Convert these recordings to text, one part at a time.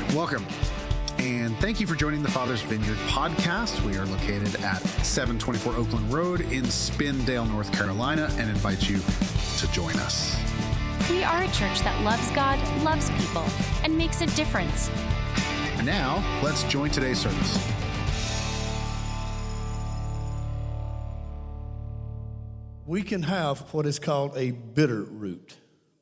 Welcome, and thank you for joining the Father's Vineyard podcast. We are located at 724 Oakland Road in Spindale, North Carolina, and invite you to join us. We are a church that loves God, loves people, and makes a difference. And now, let's join today's service. We can have what is called a bitter root.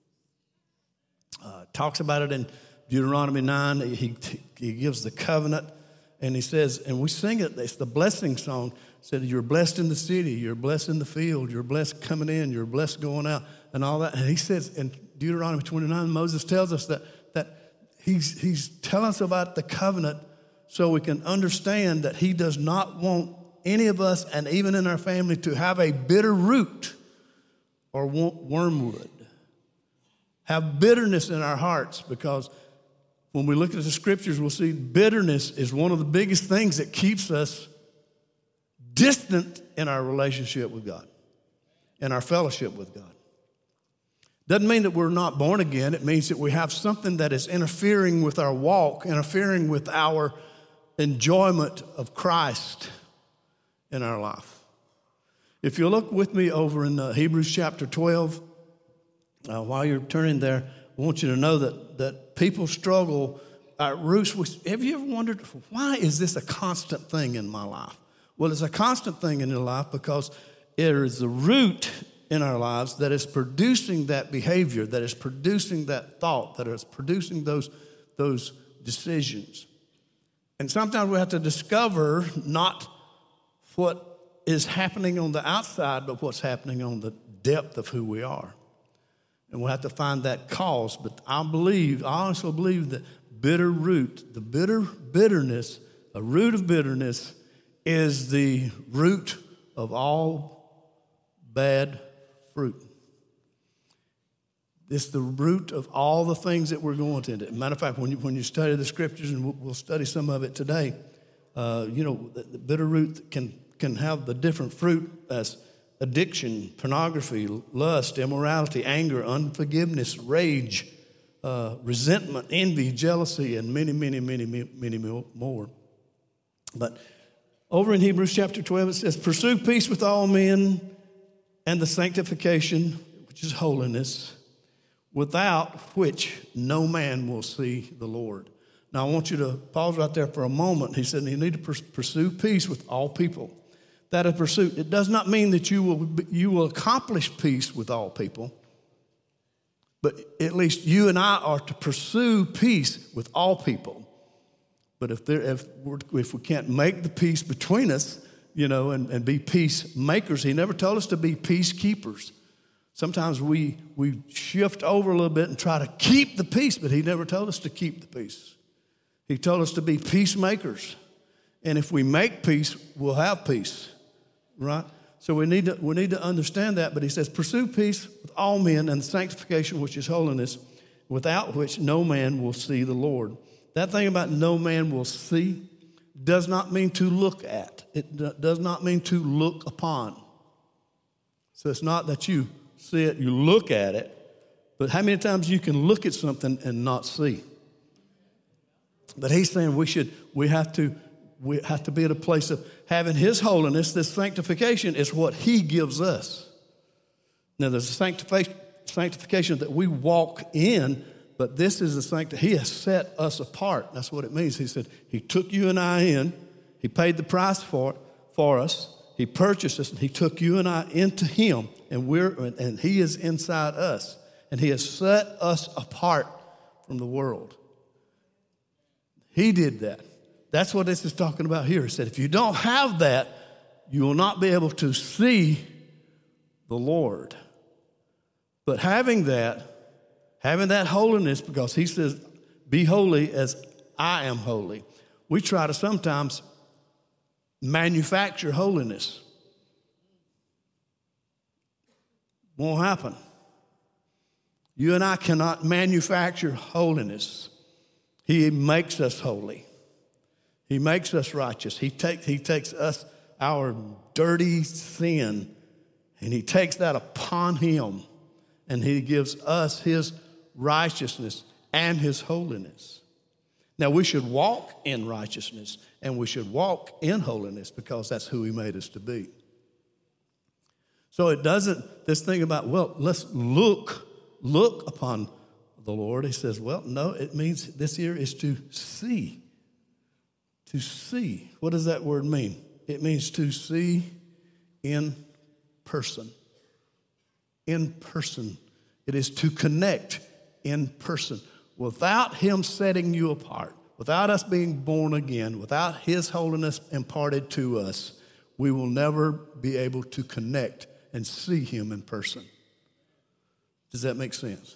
Talks about it in Deuteronomy 9. He gives the covenant, and he says, and we sing it, it's the blessing song, said you're blessed in the city, you're blessed in the field, you're blessed coming in, you're blessed going out, and all that. And he says in Deuteronomy 29, Moses tells us that he's telling us about the covenant so we can understand that he does not want any of us, and even in our family, to have a bitter root or wormwood. Have bitterness in our hearts, because when we look at the scriptures, we'll see bitterness is one of the biggest things that keeps us distant in our relationship with God, in our fellowship with God. Doesn't mean that we're not born again. It means that we have something that is interfering with our walk, interfering with our enjoyment of Christ in our life. If you look with me over in Hebrews chapter 12, while you're turning there, I want you to know that people struggle at roots. Have you ever wondered, why is this a constant thing in my life? Well, it's a constant thing in your life because it is the root in our lives that is producing that behavior, that is producing that thought, that is producing those decisions. And sometimes we have to discover not what is happening on the outside, but what's happening on the depth of who we are. And we'll have to find that cause. But I also believe that bitterness, a root of bitterness is the root of all bad fruit. It's the root of all the things that we're going to. As a matter of fact, when you study the scriptures, and we'll study some of it today, the bitter root can have the different fruit as addiction, pornography, lust, immorality, anger, unforgiveness, rage, resentment, envy, jealousy, and many, many, many, many more. But over in Hebrews chapter 12, it says, pursue peace with all men and the sanctification, which is holiness, without which no man will see the Lord. Now, I want you to pause right there for a moment. He said you need to pursue peace with all people. That a pursuit. It does not mean that you will accomplish peace with all people, but at least you and I are to pursue peace with all people. But if we can't make the peace between us, and be peacemakers, he never told us to be peacekeepers. Sometimes we shift over a little bit and try to keep the peace, but he never told us to keep the peace. He told us to be peacemakers. And if we make peace, we'll have peace. Right? So we need to understand that. But he says, pursue peace with all men and sanctification, which is holiness, without which no man will see the Lord. That thing about no man will see does not mean to look at. It does not mean to look upon. So it's not that you see it, you look at it, but how many times you can look at something and not see? But he's saying we have to be at a place of having his holiness. This sanctification is what he gives us. Now, there's a sanctification that we walk in, but this is the sanctification. He has set us apart. That's what it means. He said he took you and I in. He paid the price for us. He purchased us, and he took you and I into him, and he is inside us. And he has set us apart from the world. He did that. That's what this is talking about here. It said, if you don't have that, you will not be able to see the Lord. But having that holiness, because he says, be holy as I am holy. We try to sometimes manufacture holiness. Won't happen. You and I cannot manufacture holiness. He makes us holy. He makes us righteous. He takes us, our dirty sin, and he takes that upon him, and he gives us his righteousness and his holiness. Now, we should walk in righteousness and we should walk in holiness because that's who he made us to be. So it doesn't, this thing about, well, let's look upon the Lord. He says, well, no, it means this here is to see. To see. What does that word mean? It means to see in person. In person. It is to connect in person. Without him setting you apart, without us being born again, without his holiness imparted to us, we will never be able to connect and see him in person. Does that make sense?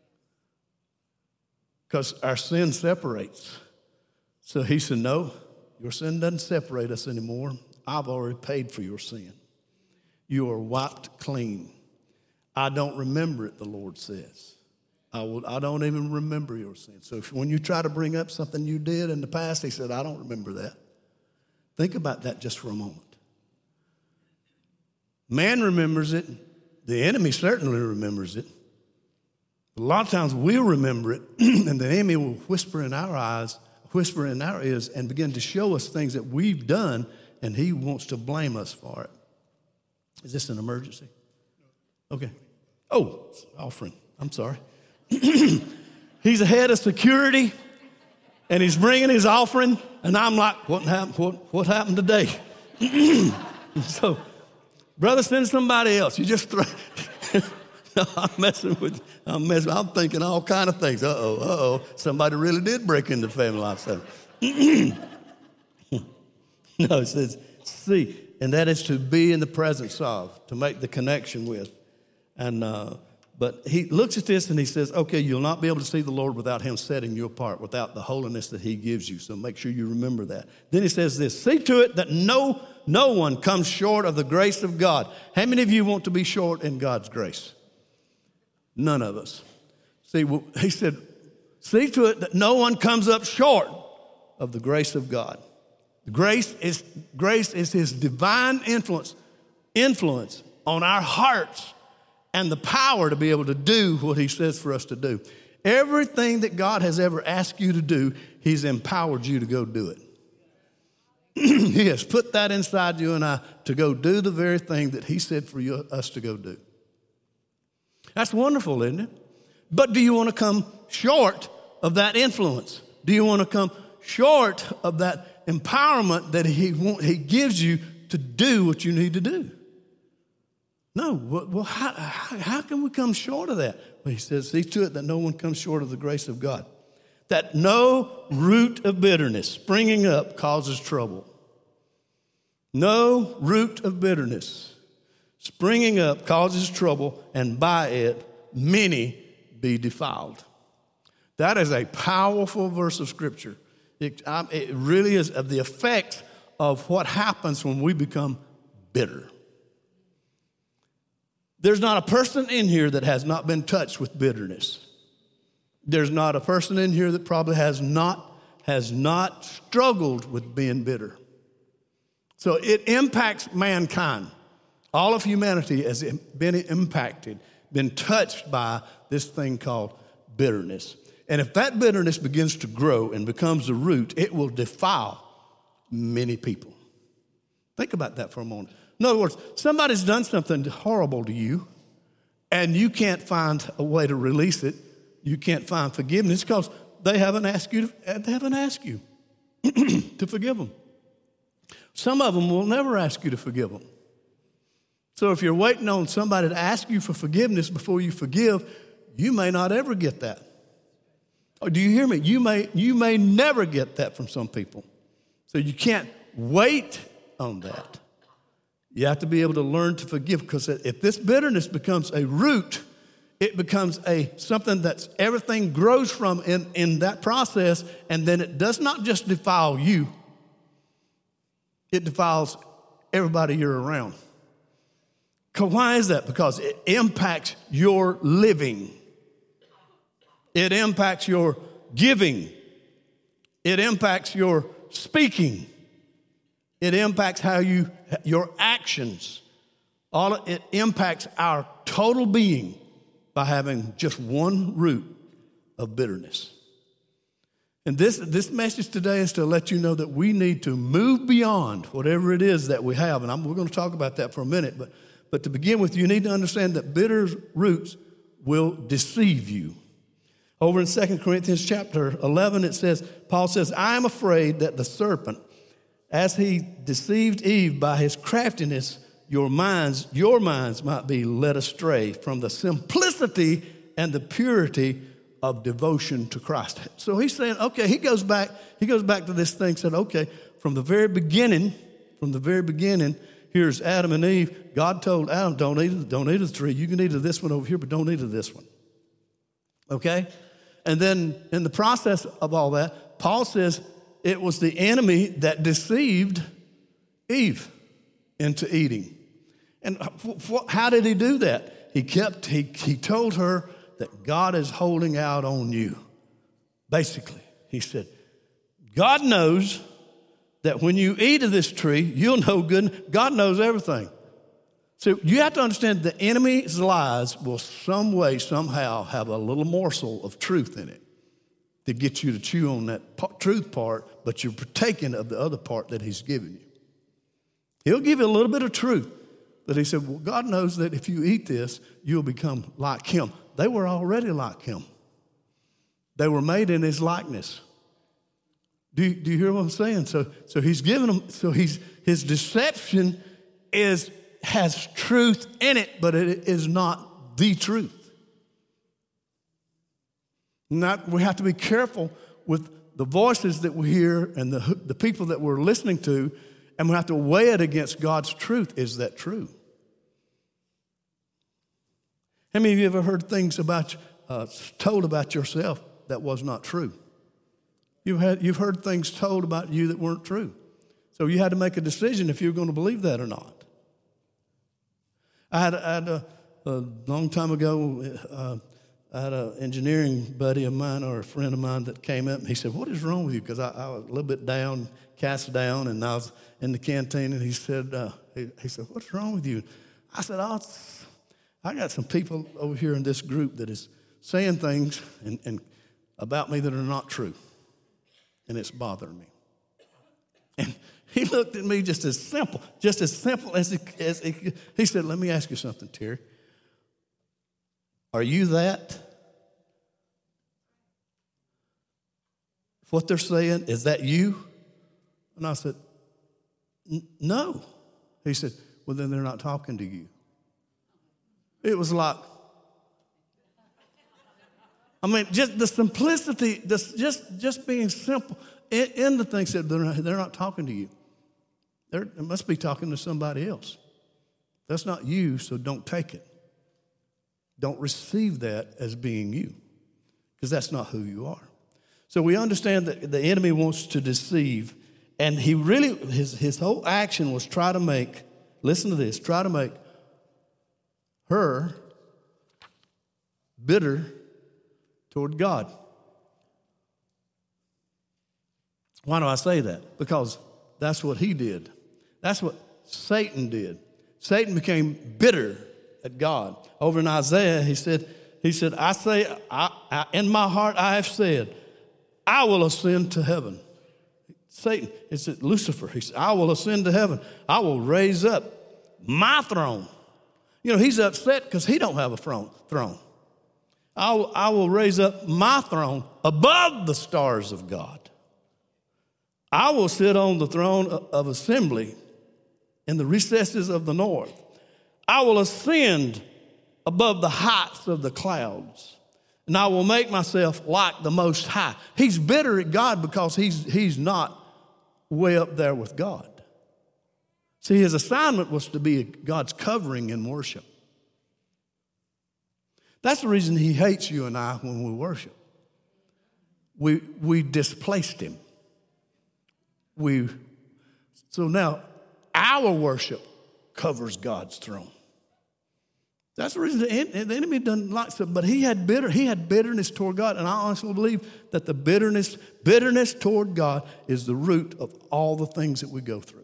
Because our sin separates. So he said, no, your sin doesn't separate us anymore. I've already paid for your sin. You are wiped clean. I don't remember it, the Lord says. I don't even remember your sin. So when you try to bring up something you did in the past, he said, I don't remember that. Think about that just for a moment. Man remembers it. The enemy certainly remembers it. A lot of times we'll remember it, and the enemy will whisper in our eyes, whisper in our ears, and begin to show us things that we've done, and he wants to blame us for it. Is this an emergency? Okay. Oh, offering. I'm sorry. He's the head of security, and he's bringing his offering, and I'm like, what happened today? So, brother, send somebody else. You just throw. No, I'm thinking all kind of things. Somebody really did break into family life. So. No, it says see, and that is to be in the presence of, to make the connection with. And but he looks at this and he says, okay, you'll not be able to see the Lord without him setting you apart, without the holiness that he gives you. So make sure you remember that. Then he says this, see to it that no one comes short of the grace of God. How many of you want to be short in God's grace? None of us. See, he said, see to it that no one comes up short of the grace of God. Grace is his divine influence on our hearts and the power to be able to do what he says for us to do. Everything that God has ever asked you to do, he's empowered you to go do it. He has put that inside you and I to go do the very thing that he said for us to go do. That's wonderful, isn't it? But do you want to come short of that influence? Do you want to come short of that empowerment that he gives you to do what you need to do? No. Well, how can we come short of that? Well, he says, see to it that no one comes short of the grace of God. That no root of bitterness springing up causes trouble. No root of bitterness springing up causes trouble, and by it many be defiled. That is a powerful verse of Scripture. It really is the effect of what happens when we become bitter. There's not a person in here that has not been touched with bitterness. There's not a person in here that probably has not struggled with being bitter. So it impacts mankind. All of humanity has been impacted, been touched by this thing called bitterness. And if that bitterness begins to grow and becomes a root, it will defile many people. Think about that for a moment. In other words, somebody's done something horrible to you, and you can't find a way to release it. You can't find forgiveness because they haven't asked you to forgive them. Some of them will never ask you to forgive them. So if you're waiting on somebody to ask you for forgiveness before you forgive, you may not ever get that. Or do you hear me? You may never get that from some people. So you can't wait on that. You have to be able to learn to forgive, because if this bitterness becomes a root, it becomes something that's everything grows from in that process, and then it does not just defile you, it defiles everybody you're around. Why is that? Because it impacts your living. It impacts your giving. It impacts your speaking. It impacts your actions. It impacts our total being by having just one root of bitterness. And this message today is to let you know that we need to move beyond whatever it is that we have. And we're going to talk about that for a minute. But to begin with, you need to understand that bitter roots will deceive you. Over in 2 Corinthians chapter 11, it says, Paul says, I am afraid that the serpent, as he deceived Eve by his craftiness, your minds might be led astray from the simplicity and the purity of devotion to Christ. So he's saying, okay, he goes back to this thing, said, okay, from the very beginning, here's Adam and Eve. God told Adam, don't eat of the tree. You can eat of this one over here, but don't eat of this one. Okay? And then in the process of all that, Paul says it was the enemy that deceived Eve into eating. And how did he do that? He told her that God is holding out on you. Basically, he said, God knows that when you eat of this tree, you'll know good. God knows everything. So you have to understand the enemy's lies will some way, somehow have a little morsel of truth in it to get you to chew on that truth part, but you're partaking of the other part that he's given you. He'll give you a little bit of truth. But he said, well, God knows that if you eat this, you'll become like him. They were already like him. They were made in his likeness. Do you hear what I'm saying? So he's giving them, his deception has truth in it, but it is not the truth. We have to be careful with the voices that we hear and the people that we're listening to, and we have to weigh it against God's truth. Is that true? How many of you ever heard things told about yourself that was not true? You've heard things told about you that weren't true. So you had to make a decision if you were going to believe that or not. I had a long time ago, I had an engineering buddy of mine or a friend of mine that came up and he said, what is wrong with you? Because I was a little bit down, cast down, and I was in the canteen, and he said, what's wrong with you? I said, I got some people over here in this group that is saying things and about me that are not true, and it's bothering me. And he looked at me just as simple as he said, let me ask you something, Terry. Are you that? What they're saying, is that you? And I said, no. He said, well, then they're not talking to you. It was like, just the simplicity, just being simple in the thing said they're not talking to you. They must be talking to somebody else. That's not you, so don't take it. Don't receive that as being you, because that's not who you are. So we understand that the enemy wants to deceive, and he really, his whole action was try to make her bitter toward God. Why do I say that? Because that's what he did. That's what Satan did. Satan became bitter at God. Over in Isaiah, he said, in my heart I have said, I will ascend to heaven. Satan, it's Lucifer. He said, I will ascend to heaven. I will raise up my throne. He's upset because he don't have a throne. I will raise up my throne above the stars of God. I will sit on the throne of assembly in the recesses of the north. I will ascend above the heights of the clouds, and I will make myself like the Most High. He's bitter at God because he's not way up there with God. See, his assignment was to be God's covering in worship. That's the reason he hates you and I when we worship. We displaced him. So now our worship covers God's throne. That's the reason the enemy doesn't like something. But he had bitterness toward God, and I honestly believe that the bitterness toward God is the root of all the things that we go through.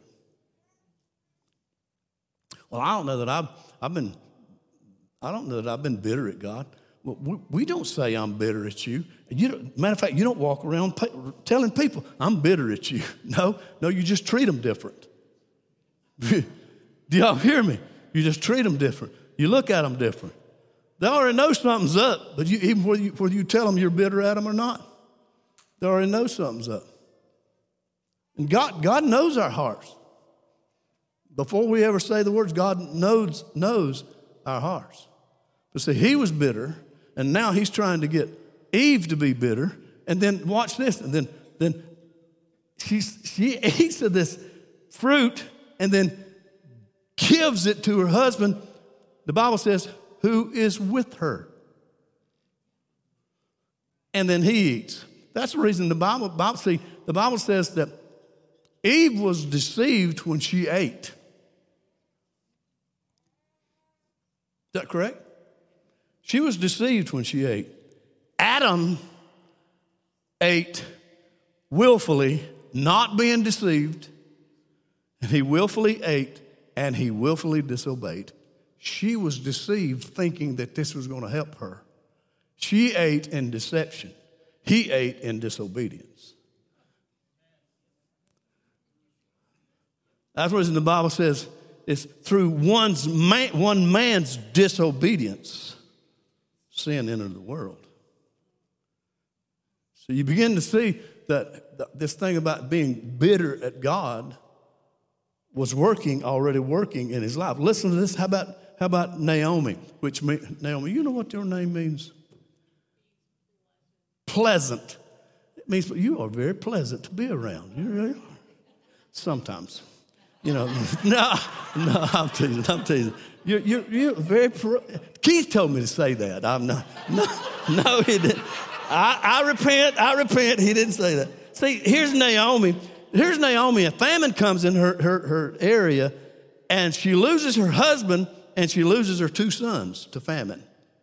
Well, I don't know that I've been bitter at God. Well, we don't say I'm bitter at you. Matter of fact, you don't walk around telling people I'm bitter at you. No, you just treat them different. Do y'all hear me? You just treat them different. You look at them different. They already know something's up, but even whether you tell them you're bitter at them or not, they already know something's up. And God knows our hearts. Before we ever say the words, God knows our hearts. But see, he was bitter, and now he's trying to get Eve to be bitter. And then watch this. And then she eats of this fruit and then gives it to her husband. The Bible says, who is with her. And then he eats. That's the reason the Bible says that Eve was deceived when she ate. Is that correct? She was deceived when she ate. Adam ate willfully, not being deceived, and he willfully ate and he willfully disobeyed. She was deceived thinking that this was going to help her. She ate in deception. He ate in disobedience. That's the reason the Bible says it's through one man's disobedience, sin entered the world. So you begin to see that this thing about being bitter at God was already working in his life. Listen to this. How about Naomi? Naomi, you know what your name means? Pleasant. It means you are very pleasant to be around. You really are. Sometimes. No, I'm teasing. You're very, Keith told me to say that. I'm not, no, he didn't. I repent. He didn't say that. See, here's Naomi. A famine comes in her area, and she loses her husband, and she loses her 2 sons to famine.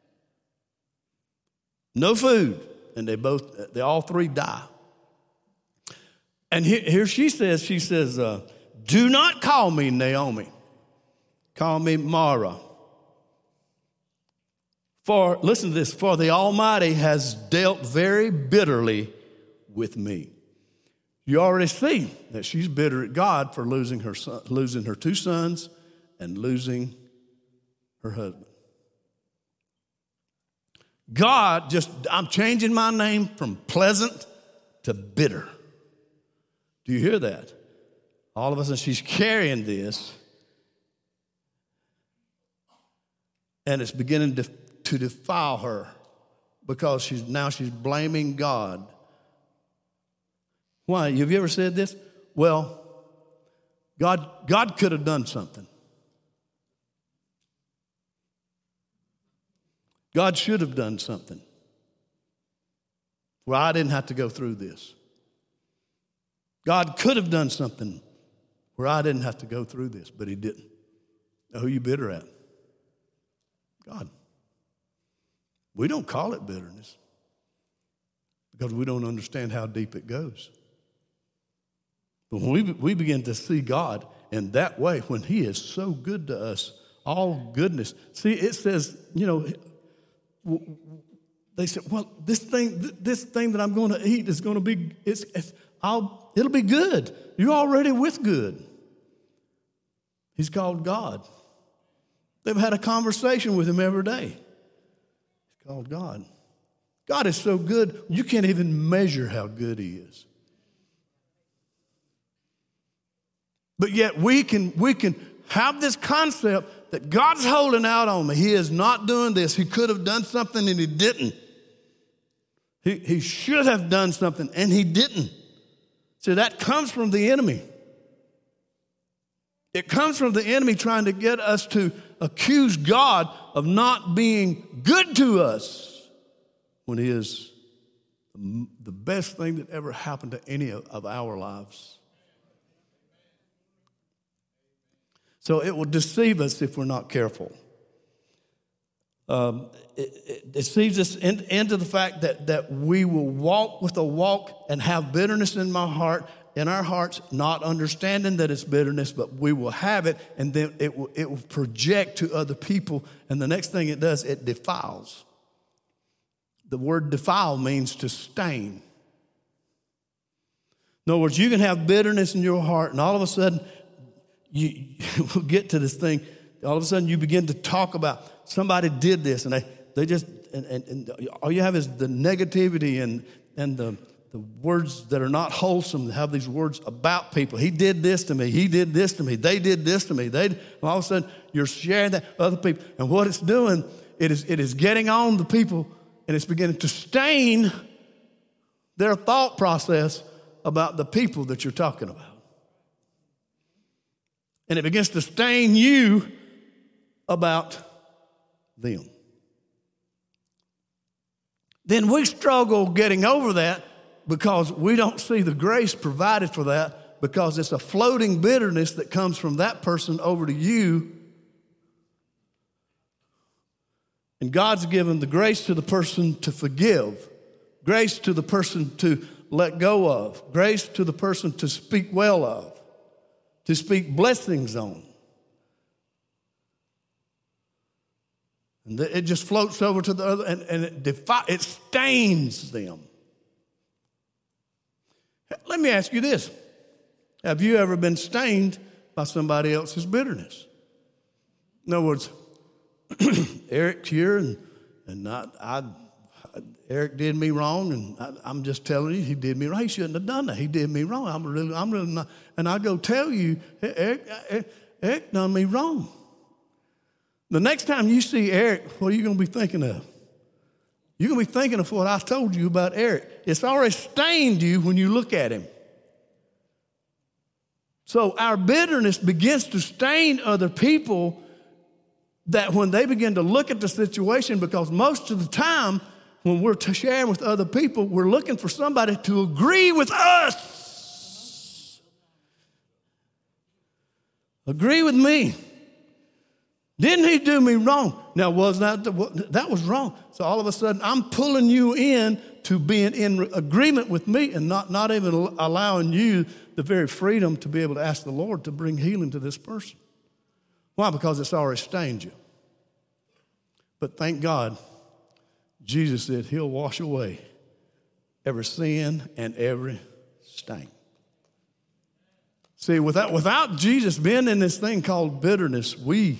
No food, and they all 3 die. And here she says, do not call me Naomi. Call me Mara. For, listen to this, for the Almighty has dealt very bitterly with me. You already see that she's bitter at God for losing her 2 sons and losing her husband. I'm changing my name from pleasant to bitter. Do you hear that? All of a sudden, she's carrying this, and it's beginning to defile her because she's blaming God. Why? Have you ever said this? Well, God could have done something. God should have done something. Well, I didn't have to go through this. God could have done something where I didn't have to go through this, but he didn't. Now, who are you bitter at? God. We don't call it bitterness because we don't understand how deep it goes. But when we begin to see God in that way, when he is so good to us, all goodness. See, it says, they said, well, this thing that I'm going to eat is going to be, it'll be good. You're already with good. He's called God. They've had a conversation with him every day. He's called God. God is so good, you can't even measure how good he is. But yet we can have this concept that God's holding out on me. He is not doing this. He could have done something and he didn't. He should have done something and he didn't. So that comes from the enemy. It comes from the enemy trying to get us to accuse God of not being good to us when he is the best thing that ever happened to any of our lives. So it will deceive us if we're not careful. It deceives us into the fact that we will walk with a walk and have bitterness in our hearts, not understanding that it's bitterness, but we will have it, and then it will project to other people, and the next thing it does, it defiles. The word defile means to stain. In other words, you can have bitterness in your heart, and all of a sudden, you will get to this thing. All of a sudden, you begin to talk about somebody did this, and they just, and all you have is the negativity and the words that are not wholesome. Have these words about people. He did this to me. He did this to me. They did this to me. All of a sudden, you're sharing that with other people, and what it's doing, it is getting on the people, and it's beginning to stain their thought process about the people that you're talking about. And it begins to stain you about them. Then we struggle getting over that because we don't see the grace provided for that, because it's a floating bitterness that comes from that person over to you. And God's given the grace to the person to forgive, grace to the person to let go of, grace to the person to speak well of, to speak blessings on. And it just floats over to the other, and it stains them. Let me ask you this. Have you ever been stained by somebody else's bitterness? In other words, Eric's here, and Eric did me wrong, and I'm just telling you, he did me wrong. He shouldn't have done that. He did me wrong. I'm really not. And I go tell you, Eric done me wrong. The next time you see Eric, what are you going to be thinking of? You're going to be thinking of what I told you about Eric. It's already stained you when you look at him. So our bitterness begins to stain other people, that when they begin to look at the situation, because most of the time when we're sharing with other people, we're looking for somebody to agree with us. Agree with me. Didn't he do me wrong? Now, was that was wrong? So all of a sudden, I'm pulling you in to being in agreement with me, and not even allowing you the very freedom to be able to ask the Lord to bring healing to this person. Why? Because it's already stained you. But thank God, Jesus said he'll wash away every sin and every stain. See, without Jesus being in this thing called bitterness, we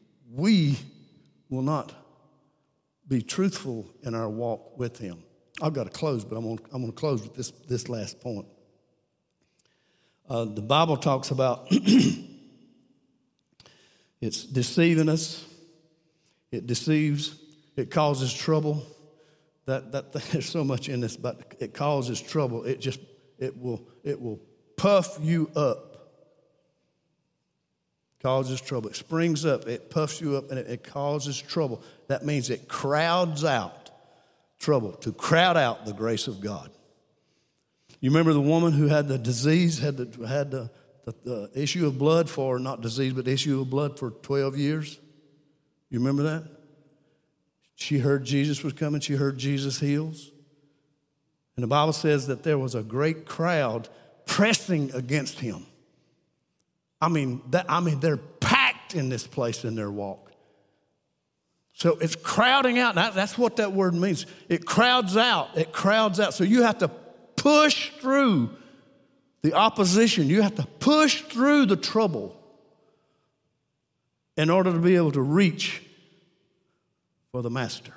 will not be truthful in our walk with him. I've got to close, but I'm going to close with this last point. The Bible talks about it's deceiving us. It deceives. It causes trouble. There's so much in this, but it causes trouble. It will puff you up. Causes trouble. It springs up. It puffs you up, and it causes trouble. That means it crowds out trouble, to crowd out the grace of God. You remember the woman who had the disease, had the issue of blood for, not disease, but issue of blood for 12 years? You remember that? She heard Jesus was coming. She heard Jesus heals. And the Bible says that there was a great crowd pressing against him. They're packed in this place in their walk. So it's crowding out. That's what that word means. It crowds out. It crowds out. So you have to push through the opposition. You have to push through the trouble in order to be able to reach for the master.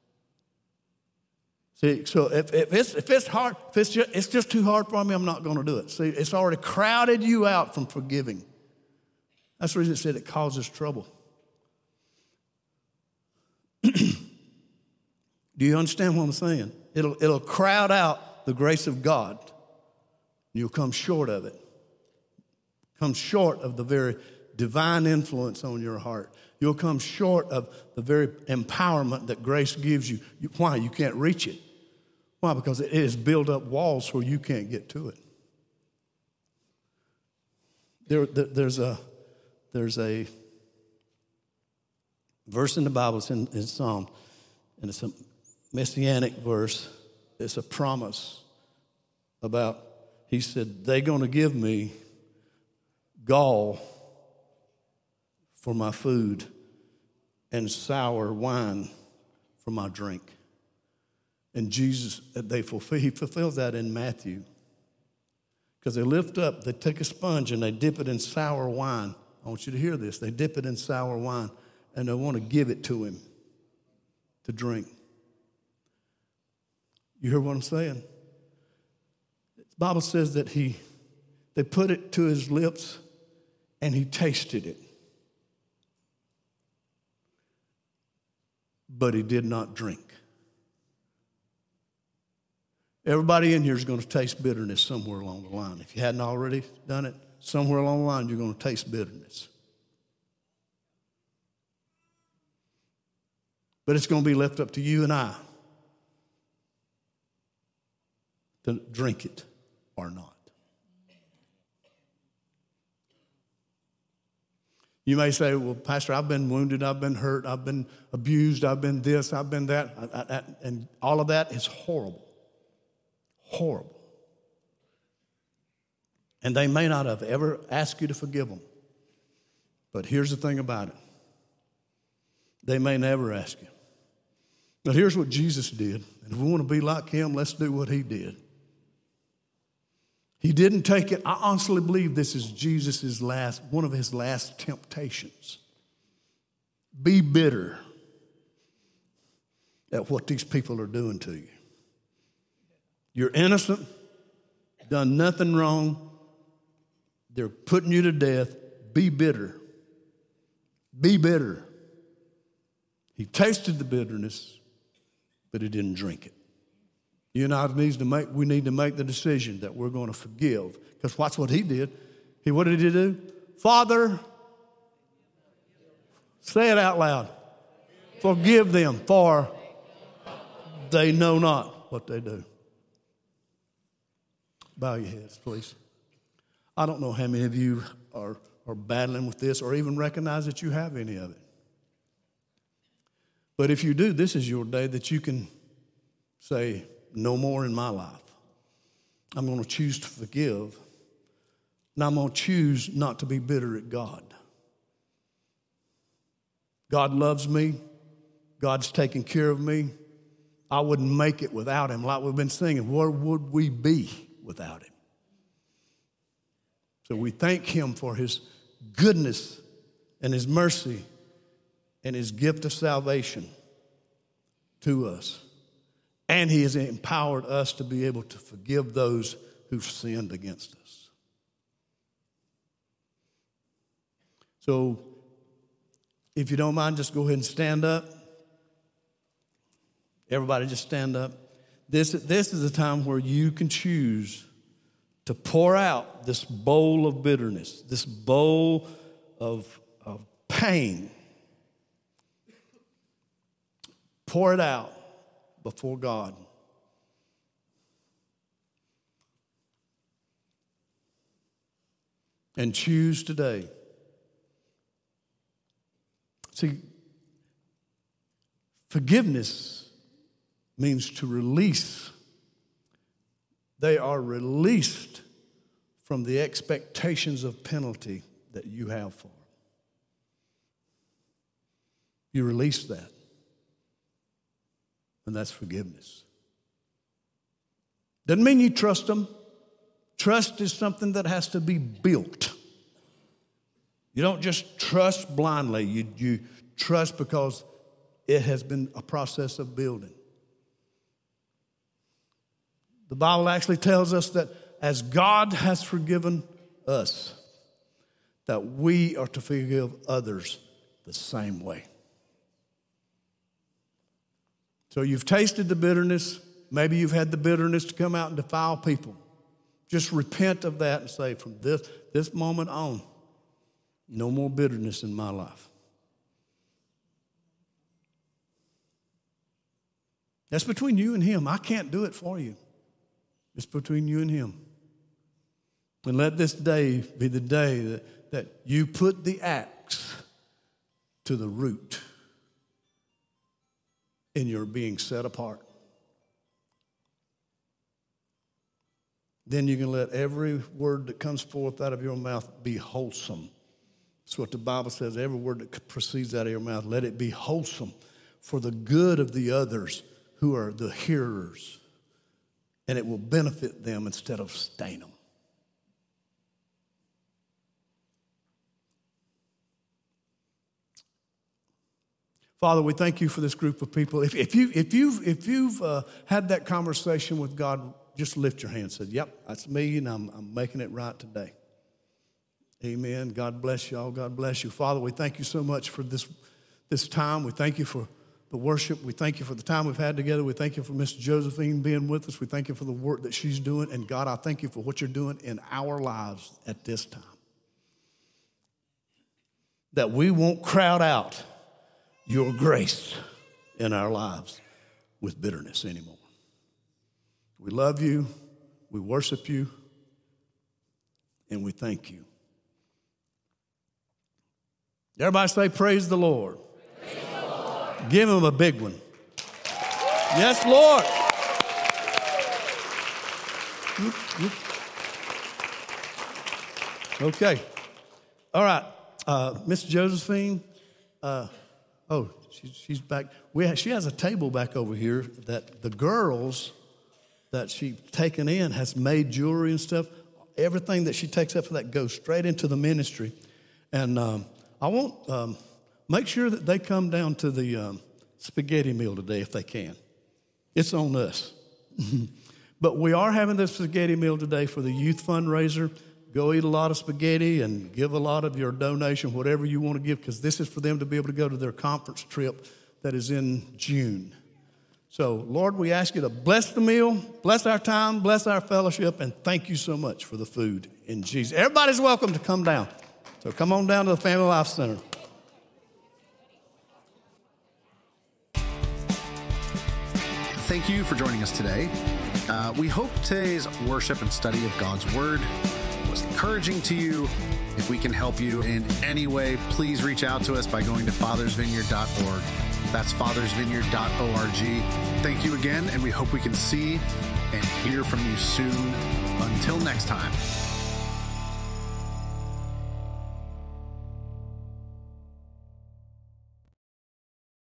See, so if it's hard, it's just too hard for me, I'm not going to do it. See, it's already crowded you out from forgiving. That's the reason it said it causes trouble. Do you understand what I'm saying? It'll crowd out the grace of God. You'll come short of it. Come short of the very divine influence on your heart. You'll come short of the very empowerment that grace gives you. Why? You can't reach it. Why? Because it has built up walls where you can't get to it. There's a verse in the Bible, it's in Psalm, and it's a messianic verse. It's a promise about, he said, they're going to give me gall for my food and sour wine for my drink. And Jesus, he fulfills that in Matthew. Because they lift up, they take a sponge and they dip it in sour wine. I want you to hear this. They dip it in sour wine and they want to give it to him to drink. You hear what I'm saying? The Bible says that they put it to his lips and he tasted it. But he did not drink. Everybody in here is going to taste bitterness somewhere along the line. If you hadn't already done it, somewhere along the line you're going to taste bitterness. But it's going to be left up to you and I to drink it or not. You may say, well, Pastor, I've been wounded, I've been hurt, I've been abused, I've been this, I've been that. And all of that is horrible. Horrible. And they may not have ever asked you to forgive them. But here's the thing about it. They may never ask you. But here's what Jesus did. And if we want to be like him, let's do what he did. He didn't take it. I honestly believe this is Jesus' one of his last temptations. Be bitter at what these people are doing to you. You're innocent, done nothing wrong. They're putting you to death. Be bitter. Be bitter. He tasted the bitterness, but he didn't drink it. You and I we need to make the decision that we're going to forgive. Because watch what he did. What did he do? Father, say it out loud. Forgive them, for they know not what they do. Bow your heads, please. I don't know how many of you are battling with this or even recognize that you have any of it. But if you do, this is your day that you can say, no more in my life. I'm going to choose to forgive, and I'm going to choose not to be bitter at God. God loves me. God's taking care of me. I wouldn't make it without him. Like we've been singing, where would we be without him? So we thank him for his goodness and his mercy and his gift of salvation to us. And he has empowered us to be able to forgive those who've sinned against us. So if you don't mind, just go ahead and stand up. Everybody just stand up. This is a time where you can choose to pour out this bowl of bitterness, this bowl of pain. Pour it out before God. And choose today. See, forgiveness means to release. They are released from the expectations of penalty that you have for them. You release that. And that's forgiveness. Doesn't mean you trust them. Trust is something that has to be built. You don't just trust blindly. You trust because it has been a process of building. The Bible actually tells us that as God has forgiven us, that we are to forgive others the same way. So you've tasted the bitterness. Maybe you've had the bitterness to come out and defile people. Just repent of that and say, from this moment on, no more bitterness in my life. That's between you and him. I can't do it for you. It's between you and him. And let this day be the day that you put the axe to the root in your being set apart. Then you can let every word that comes forth out of your mouth be wholesome. That's what the Bible says. Every word that proceeds out of your mouth, let it be wholesome for the good of the others who are the hearers, and it will benefit them instead of stain them. Father, we thank you for this group of people. If you've had that conversation with God, just lift your hand and say, yep, that's me, and I'm making it right today. Amen. God bless y'all. God bless you. Father, we thank you so much for this time. We thank you for the worship. We thank you for the time we've had together. We thank you for Miss Josephine being with us. We thank you for the work that she's doing. And God, I thank you for what you're doing in our lives at this time. That we won't crowd out your grace in our lives with bitterness anymore. We love you, we worship you, and we thank you. Everybody say, praise the Lord. Praise the Lord. Give him a big one. Yes, Lord. Okay. All right. Miss Josephine, she's back. She has a table back over here that the girls that she's taken in has made jewelry and stuff. Everything that she takes up for that goes straight into the ministry. And I want make sure that they come down to the spaghetti meal today if they can. It's on us. But we are having this spaghetti meal today for the youth fundraiser. Go eat a lot of spaghetti and give a lot of your donation, whatever you want to give, because this is for them to be able to go to their conference trip that is in June. So, Lord, we ask you to bless the meal, bless our time, bless our fellowship, and thank you so much for the food in Jesus. Everybody's welcome to come down. So come on down to the Family Life Center. Thank you for joining us today. We hope today's worship and study of God's Word was encouraging to you. If we can help you in any way, please reach out to us by going to fathersvineyard.org. That's fathersvineyard.org. Thank you again, and we hope we can see and hear from you soon. Until next time.